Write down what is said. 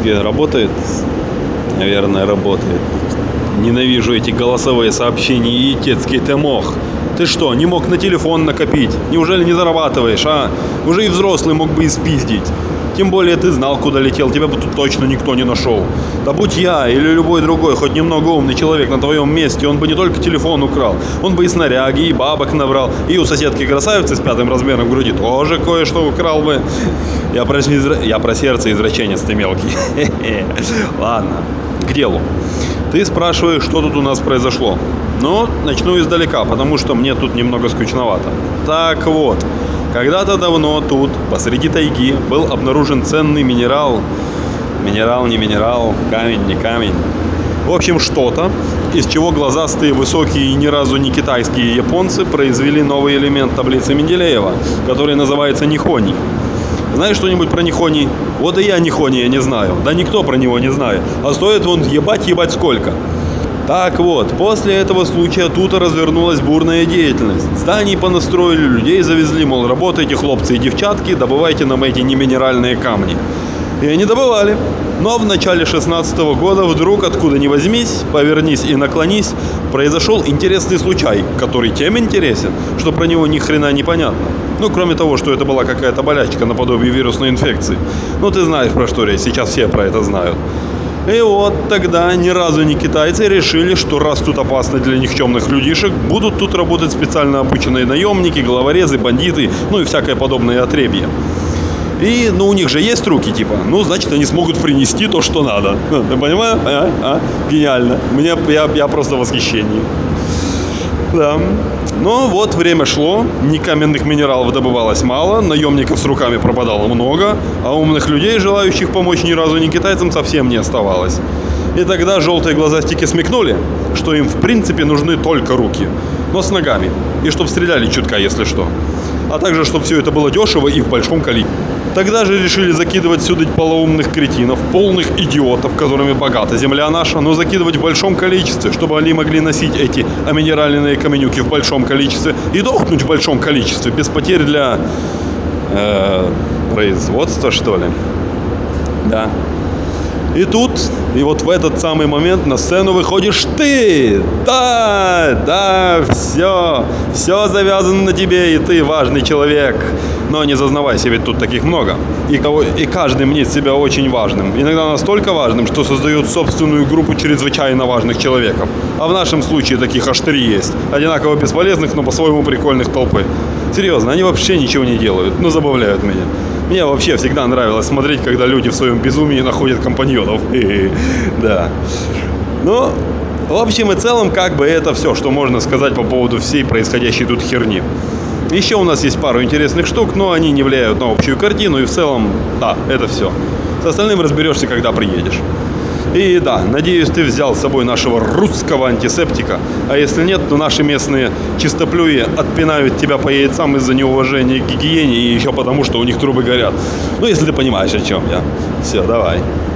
Где работает? Наверное, работает. Ненавижу эти голосовые сообщения и детский ты мог. Ты что, не мог на телефон накопить? Неужели не зарабатываешь, а? Уже и взрослый мог бы испиздить. Тем более ты знал, куда летел, тебя бы тут точно никто не нашел. Да будь я или любой другой, хоть немного умный человек на твоем месте, он бы не только телефон украл, он бы и снаряги, и бабок набрал, и у соседки красавицы с 5 размером груди тоже кое-что украл бы. Я про сердце извращенец ты мелкий. Ладно, к делу. Ты спрашиваешь, что тут у нас произошло. Ну, начну издалека, потому что мне тут немного скучновато. Так вот, когда-то давно тут, посреди тайги, был обнаружен ценный минерал. Минерал, не минерал, камень, не камень. В общем, что-то, из чего глазастые, высокие и ни разу не китайские японцы произвели новый элемент таблицы Менделеева, который называется нихоний. Знаешь что-нибудь про нихоний? Вот и я нихония не знаю. Да никто про него не знает. А стоит он ебать сколько. Так вот, после этого случая тут развернулась бурная деятельность. Зданий понастроили, людей завезли, мол, работайте, хлопцы и девчатки, добывайте нам эти неминеральные камни. И они добывали. Но в начале 16-го года вдруг, откуда ни возьмись, повернись и наклонись, произошел интересный случай, который тем интересен, что про него ни хрена не понятно. Ну, кроме того, что это была какая-то болячка наподобие вирусной инфекции. Ну, ты знаешь, про что речь, сейчас все про это знают. И вот тогда ни разу не китайцы решили, что раз тут опасно для никчемных людишек, будут тут работать специально обученные наемники, головорезы, бандиты, ну и всякое подобное отребье. И, ну, у них же есть руки, типа, ну, значит, они смогут принести то, что надо. Ты понимаешь? Гениально. Я просто в восхищении. Да. Но вот время шло, каменных минералов добывалось мало, наемников с руками пропадало много, а умных людей, желающих помочь ни разу не китайцам, совсем не оставалось. И тогда желтые глазастики смекнули, что им в принципе нужны только руки, но с ногами, и чтоб стреляли чутка, если что. А также, чтобы все это было дешево и в большом количестве. Тогда же решили закидывать сюда полоумных кретинов, полных идиотов, которыми богата земля наша, но закидывать в большом количестве, чтобы они могли носить эти аминеральные каменюки в большом количестве и дохнуть в большом количестве, без потерь для производства, что ли. Да. И тут, и вот в этот самый момент на сцену выходишь ты. Да, все завязано на тебе, и ты важный человек. Но не зазнавайся, ведь тут таких много. И каждый мнит себя очень важным. Иногда настолько важным, что создает собственную группу чрезвычайно важных человеков. А в нашем случае таких аж 3 есть. Одинаково бесполезных, но по-своему прикольных толпы. Серьезно, они вообще ничего не делают, но забавляют меня. Мне вообще всегда нравилось смотреть, когда люди в своем безумии находят компаньонов. Да. Ну, в общем и целом, как бы это все, что можно сказать по поводу всей происходящей тут херни. Еще у нас есть пару интересных штук, но они не влияют на общую картину. И в целом, да, это все. С остальным разберешься, когда приедешь. И да, надеюсь, ты взял с собой нашего русского антисептика. А если нет, то наши местные чистоплюи отпинают тебя по яйцам из-за неуважения к гигиене и еще потому, что у них трубы горят. Ну, если ты понимаешь, о чем я. Все, давай.